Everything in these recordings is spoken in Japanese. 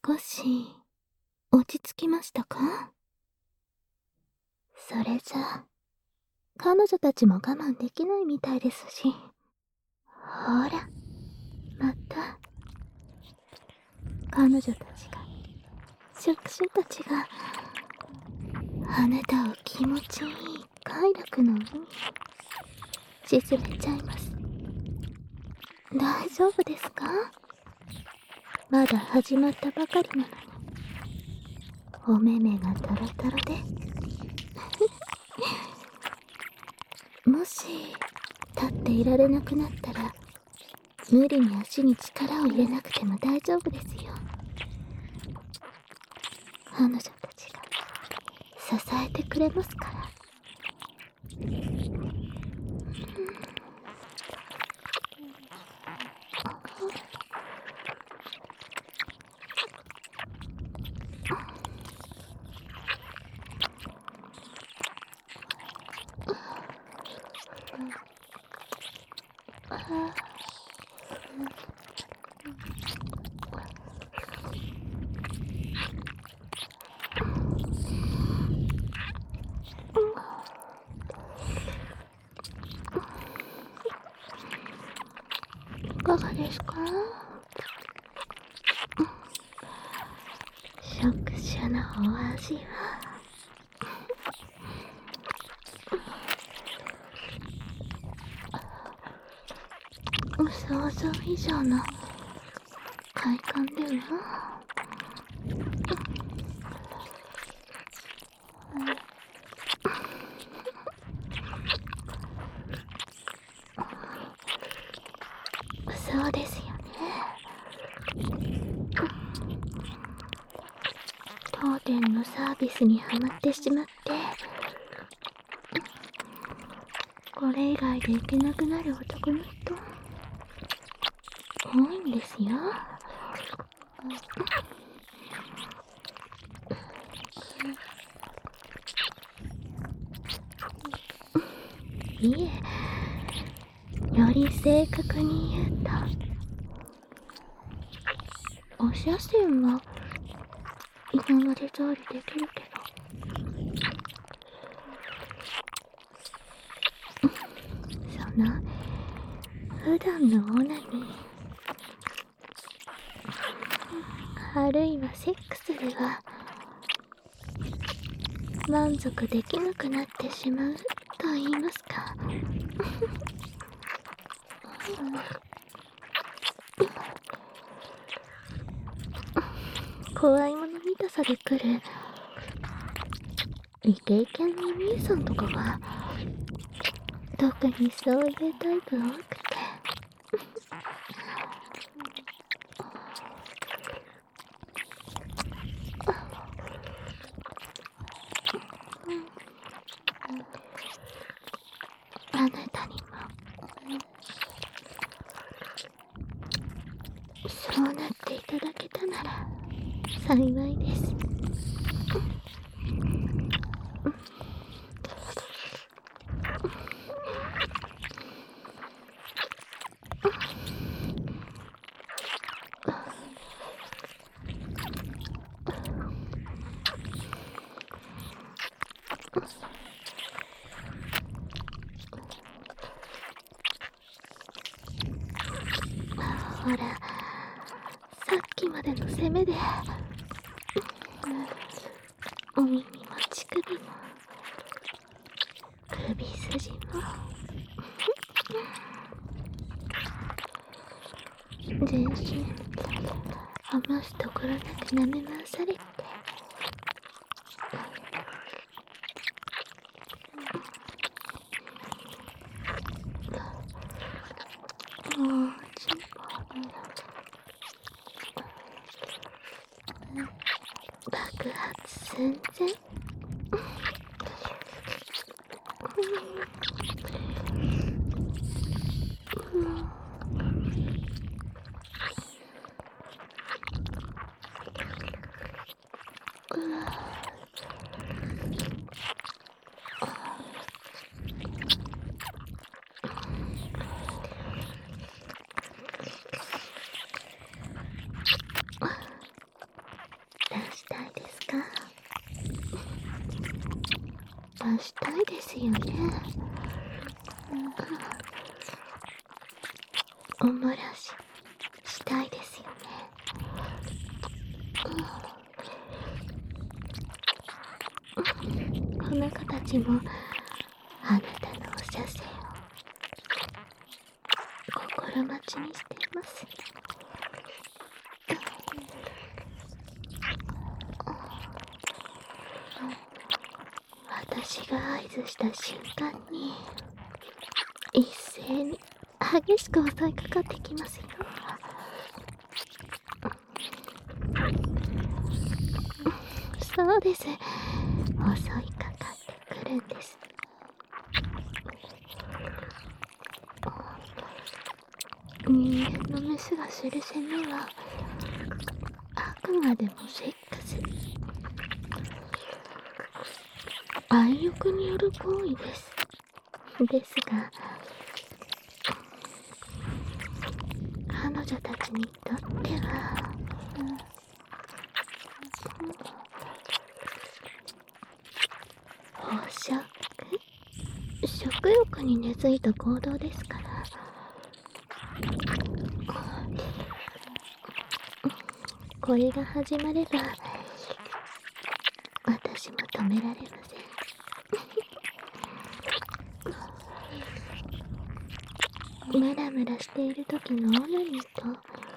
少し落ち着きましたか？それじゃ彼女たちも我慢できないみたいですし。ほら、また彼女たちが、触手たちがあなたを気持ちいい快楽の海に沈めちゃいます。大丈夫ですか？まだ始まったばかりなのに、お目目がトロトロでもし立っていられなくなったら、無理に足に力を入れなくても大丈夫ですよ。彼女たちが支えてくれますから。いかがですか？触手のお味は？想像以上の快感では？そうですよね。当店のサービスにハマってしまって、これ以外で行けなくなる男の人多いんですよ。いえ、より正確に言うと、お写真は今まで通りできるけど、その普段のオナニー、あるいはセックスでは満足できなくなってしまうと言いますか。怖いもの見たさで来るイケイケのお兄さんとかは特にそういうタイプ多くて、あなたにもそうなっていただけたなら幸いです。ほら、さっきまでの攻めでお耳も乳首も首筋も全身余すところなく舐め回されて、もうちんぽ爆発寸前。 ですよね。おもらししたいですよね。この子たちもあなたのお射精を心待ちにしています。私が合図した瞬間に一斉に激しく襲いかかってきますよ。そうです、襲いかかってくるんです。人間のメスがする攻めはあくまでもセックス、愛欲による行為です。ですが彼女たちにとっては捕食、食欲に根付いた行動ですから。これが始まれば私も止められません。ムラムラしている時のオナニーと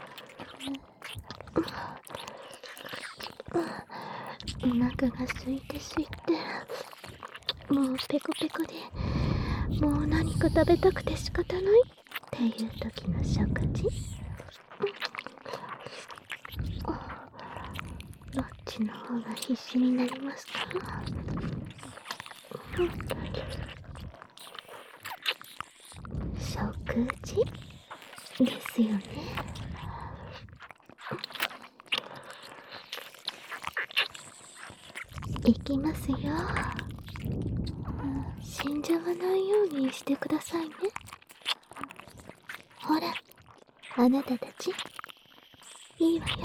お腹が空いてもうペコペコでもう何か食べたくて仕方ないっていう時の食事、どっちの方が必死になりますか？食事ですよね。いきますよ。死んじゃわないようにしてくださいね。ほら、あなたたちいいわよ。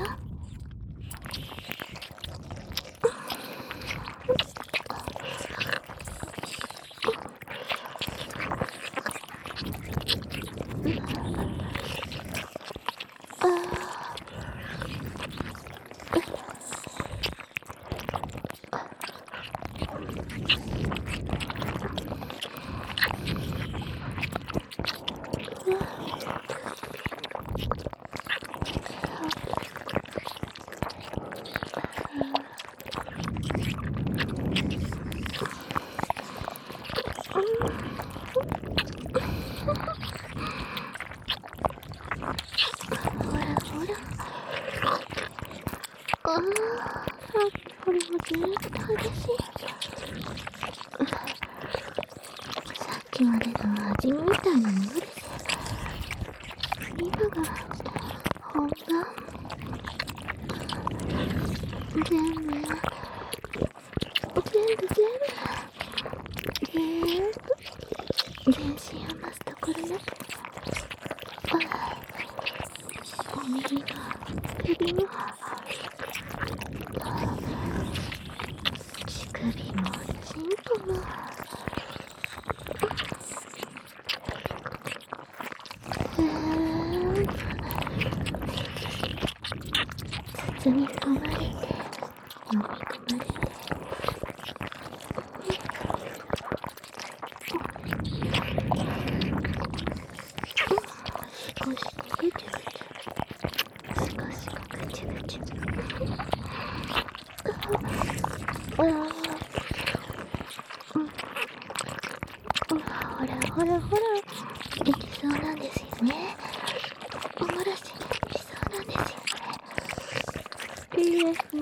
これもずーっと激しい。さっきまでの味みたいなものです。今が本番。全部全身を増すところなく、お耳が首も乳首もチンポも包み込まれて飲み込まれて、少しぐちゅぐちゅ、少しぐちゅぐちゅ、ほらいきそうなんですよね。おもらしいきそうなんですよね。いいですね。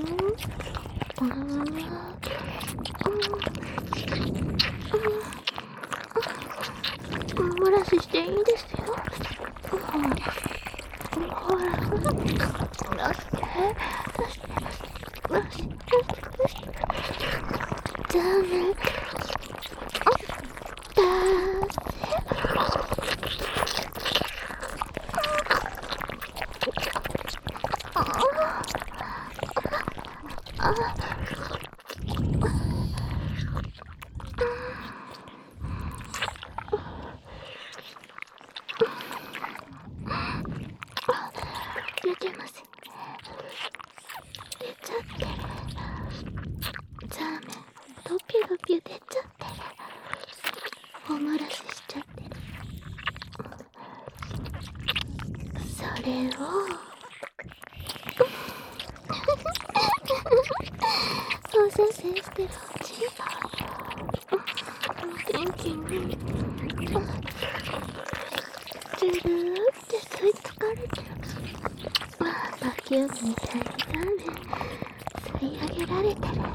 おもらししていいですよ。ほらダメれを放射線してるうち元気にずるーって吸い付かれてる。バキュームみたいにダメ吸い上げられてる。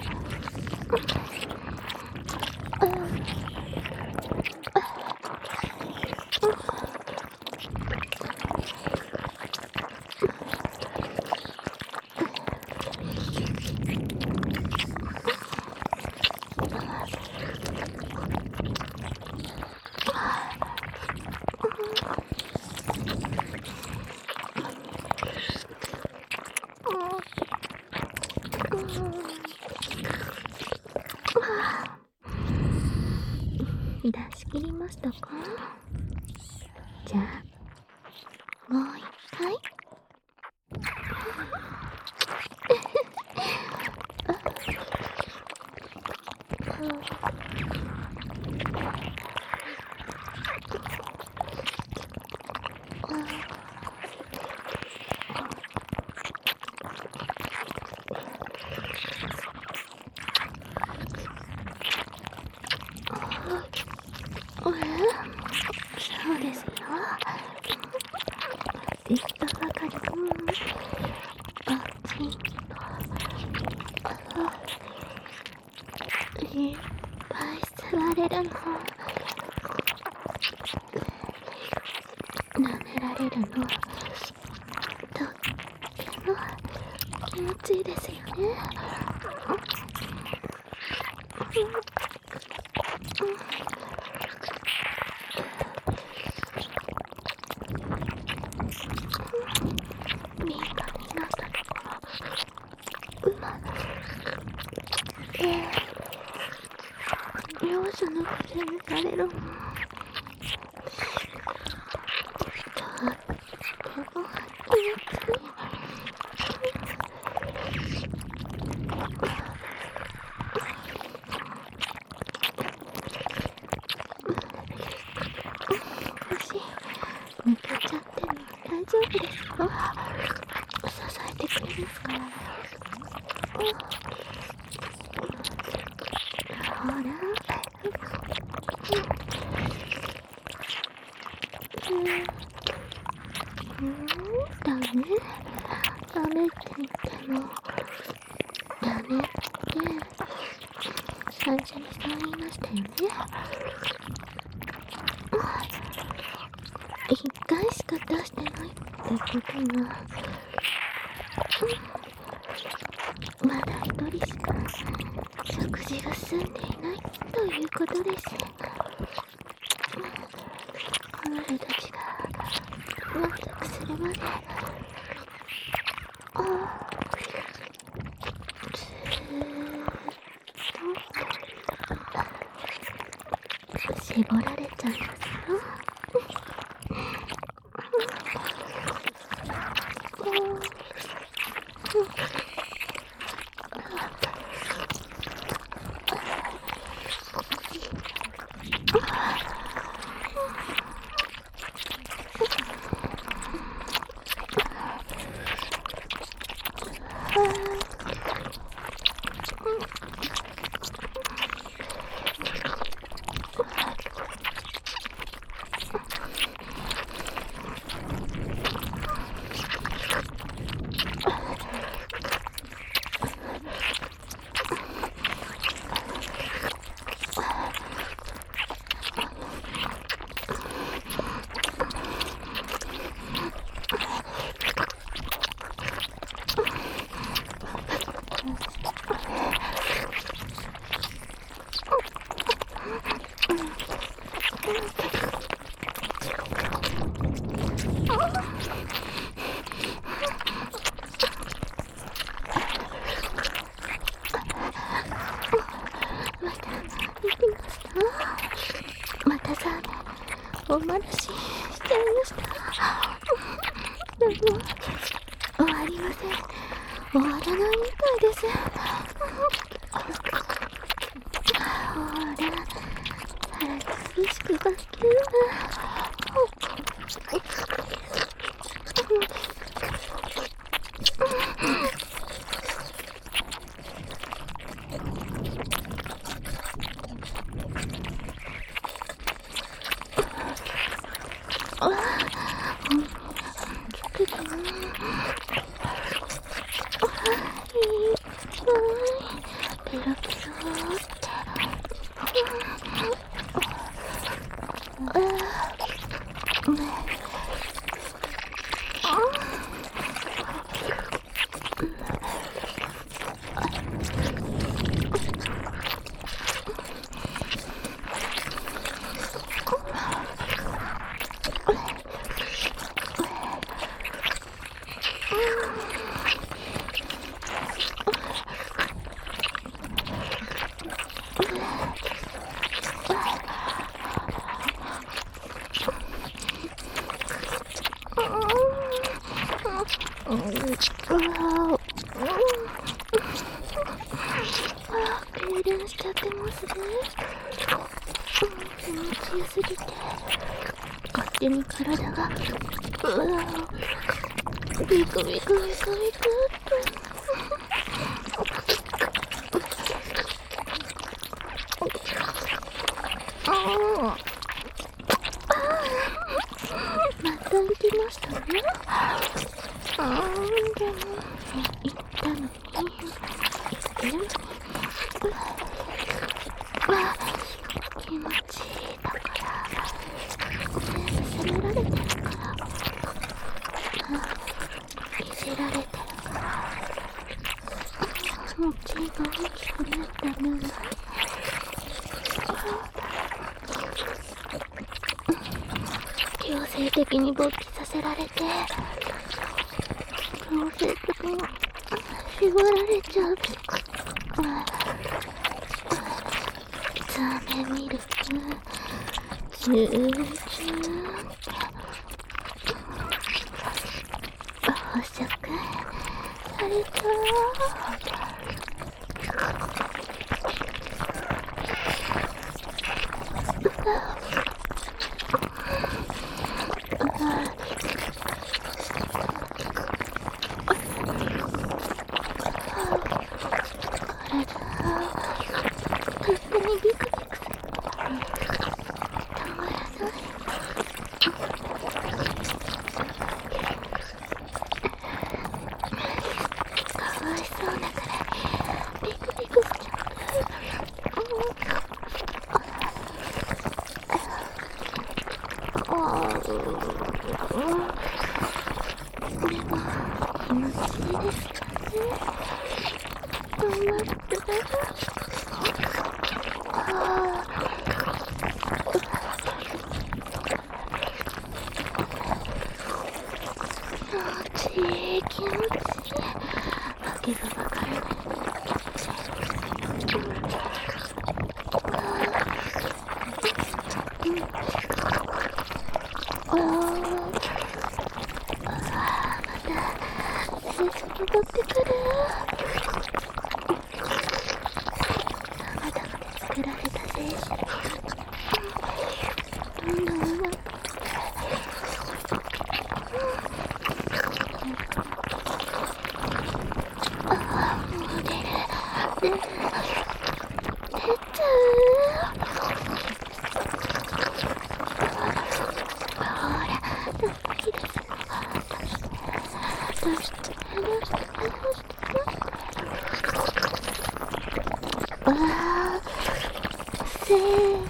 出し切りましたか？じゃあもう一回。そうですよ。いったばかりあっちいっぱい吸われるの。舐められるのとっても気持ちいいですよね。敏感になったところ容赦なく責められるもん。とっても気持ちいい。腰抜けちゃっても大丈夫ですよ。支えてくれますから。ほらダメダメって言ってもダメって最初にそう言いましたよね。一回しか出してないってことはまだ一人しか食事が済んでいないということです。彼たちが満足するまでずーっと絞られちゃいますよ。またさおまらししちゃいました。でも終わりません。終わらないみたいです。ほら激しくバキューム。 痙攣しちゃってますね。気持ちよすぎて勝手に体がビクビクビクビクっとまた行きましたね。でも行ったのに行ってるのに気持ちいいだから全部責められてるからいじられてるから気が大きくなった分強制的に勃起させられて強制的に絞られちゃうザーメンミルクチューチュー捕食された勝手にビクビクするたまらないかわいそうだからビクビクしちゃうでも気持ちいいですかね。頑張って気持ちいい気持ちいいわけがわからないまた成長戻ってくるまだまで作られた精子どんどん上手くもう出ちゃうほらドキドキどうしてせー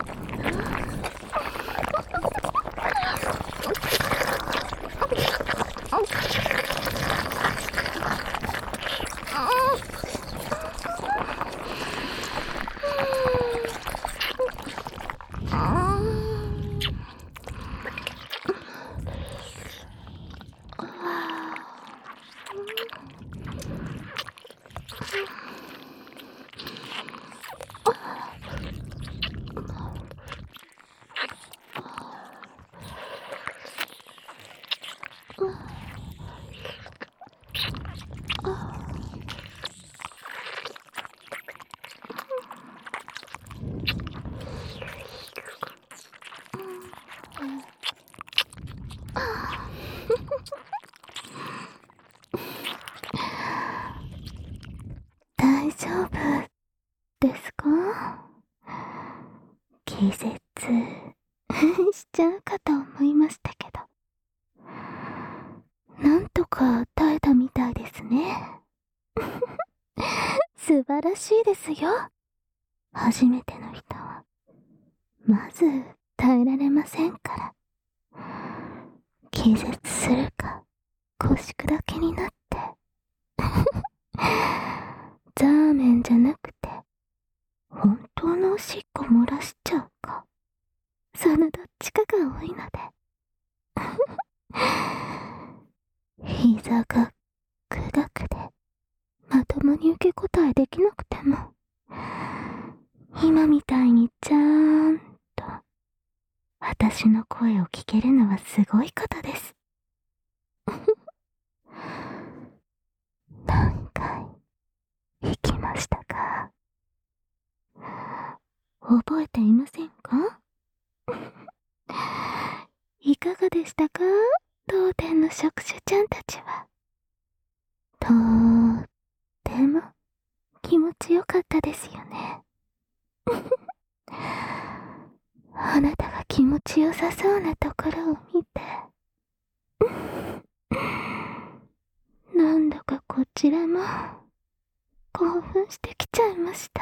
大丈夫ですか？気絶しちゃうかと思いましたけど、なんとか耐えたみたいですね。素晴らしいですよ。初めての人はまず耐えられませんから。気絶するか腰砕けになってザーメンじゃなくて本当のおしっこ漏らしちゃうか、そのどっちかが多いので非膝がくだくでまともに受け答えできなくても、今みたいにちゃーんと私の声を聞けるのはすごいことです。何回行きましたか？覚えていませんか？いかがでしたか？当店の職種ちゃんたちは。とーっても気持ちよかったですよね。あなたが気持ちよさそうなところを見て、なんだかこちらも興奮してきちゃいました。